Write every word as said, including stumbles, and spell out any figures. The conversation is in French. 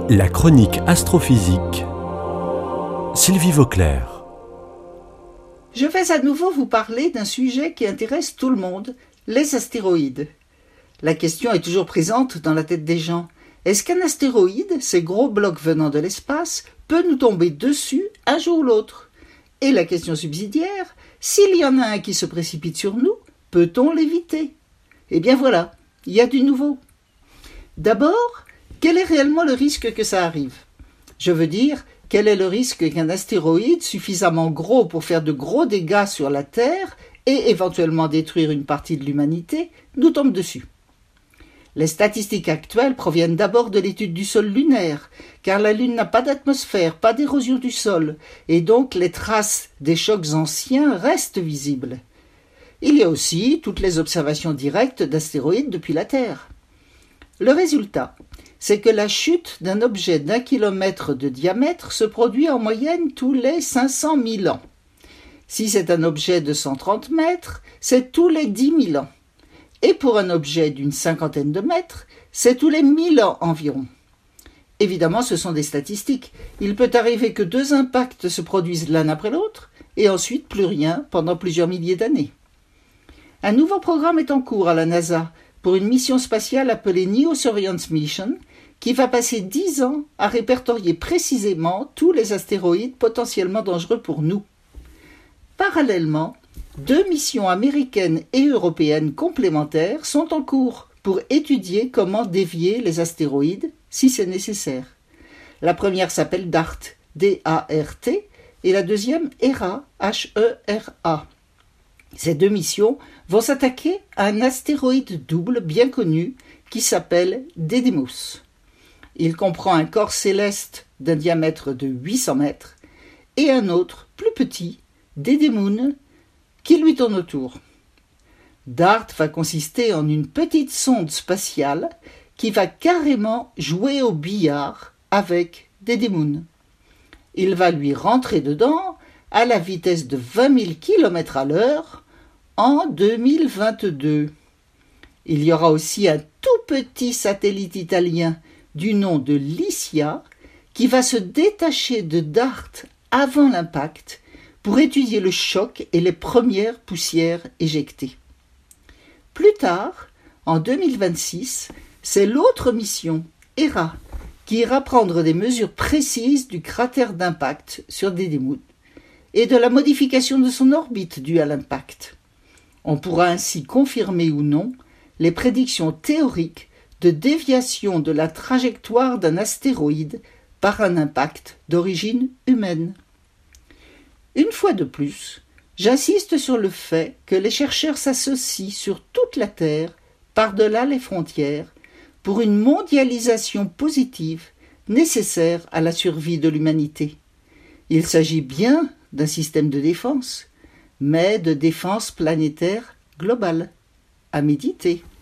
La chronique astrophysique. Sylvie Vauclair. Je vais à nouveau vous parler d'un sujet qui intéresse tout le monde, les astéroïdes. La question est toujours présente dans la tête des gens. Est-ce qu'un astéroïde, ces gros blocs venant de l'espace, peut nous tomber dessus un jour ou l'autre? Et la question subsidiaire, s'il y en a un qui se précipite sur nous, peut-on l'éviter? Eh bien voilà, il y a du nouveau. D'abord, quel est réellement le risque que ça arrive? Je veux dire, quel est le risque qu'un astéroïde suffisamment gros pour faire de gros dégâts sur la Terre et éventuellement détruire une partie de l'humanité nous tombe dessus? Les statistiques actuelles proviennent d'abord de l'étude du sol lunaire, car la Lune n'a pas d'atmosphère, pas d'érosion du sol, et donc les traces des chocs anciens restent visibles. Il y a aussi toutes les observations directes d'astéroïdes depuis la Terre. Le résultat, c'est que la chute d'un objet d'un kilomètre de diamètre se produit en moyenne tous les cinq cent mille ans. Si c'est un objet de cent trente mètres, c'est tous les dix mille ans. Et pour un objet d'une cinquantaine de mètres, c'est tous les mille ans environ. Évidemment, ce sont des statistiques. Il peut arriver que deux impacts se produisent l'un après l'autre, et ensuite plus rien pendant plusieurs milliers d'années. Un nouveau programme est en cours à la NASA pour une mission spatiale appelée Neo Surveillance Mission, qui va passer dix ans à répertorier précisément tous les astéroïdes potentiellement dangereux pour nous. Parallèlement, deux missions américaines et européennes complémentaires sont en cours pour étudier comment dévier les astéroïdes si c'est nécessaire. La première s'appelle DART, D A R T, et la deuxième HERA, H E R A. Ces deux missions vont s'attaquer à un astéroïde double bien connu qui s'appelle Didymos. Il comprend un corps céleste d'un diamètre de huit cents mètres et un autre, plus petit, Didymoon, qui lui tourne autour. DART va consister en une petite sonde spatiale qui va carrément jouer au billard avec Didymoon. Il va lui rentrer dedans à la vitesse de vingt mille kilomètres à l'heure en deux mille vingt-deux. Il y aura aussi un tout petit satellite italien du nom de Lycia qui va se détacher de DART avant l'impact pour étudier le choc et les premières poussières éjectées. Plus tard, en deux mille vingt-six, c'est l'autre mission, HERA, qui ira prendre des mesures précises du cratère d'impact sur Didymoon et de la modification de son orbite due à l'impact. On pourra ainsi confirmer ou non les prédictions théoriques de déviation de la trajectoire d'un astéroïde par un impact d'origine humaine. Une fois de plus, j'insiste sur le fait que les chercheurs s'associent sur toute la Terre, par-delà les frontières, pour une mondialisation positive nécessaire à la survie de l'humanité. Il s'agit bien d'un système de défense, mais de défense planétaire globale. À méditer.